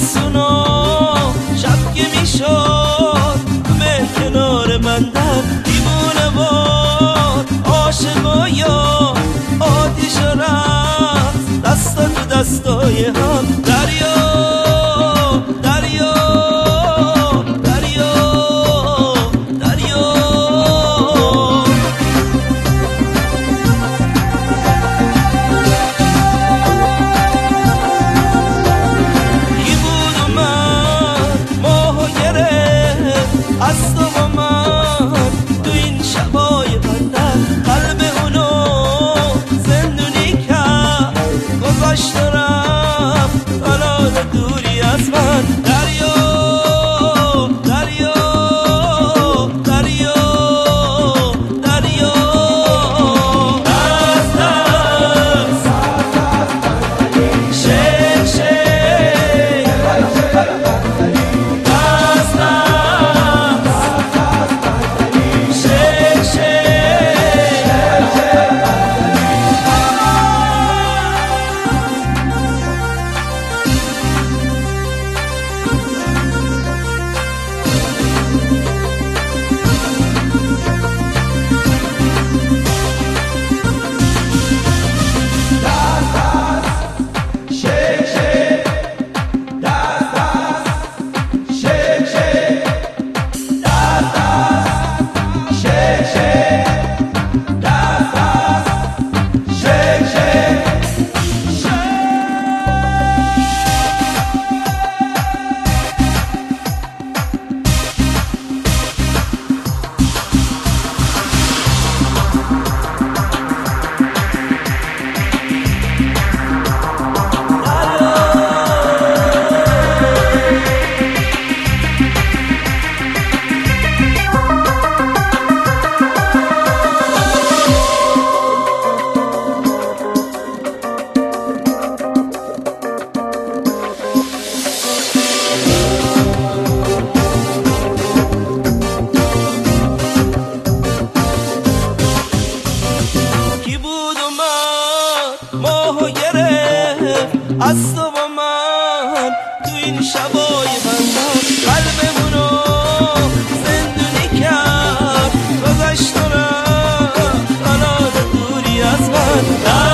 تابستونا شب که میشد همه کنار بندر دیوونه باد عاشقایا آتیش رفت دستا تو دستای هم دریا دریا دریا دریا کی بود اومد ماهو گرفت از تو با من تو این شبای بندر قلب اونو زندونی کرد گذاشت و رفت حالا دوری از من دریا دریا دریا دریا دست دست شک شک دست دست شک ماهو گرفت از تو با من تو این شبای بندر قلبمونو زندونی کرد گذشت و رفت حالا دوری از من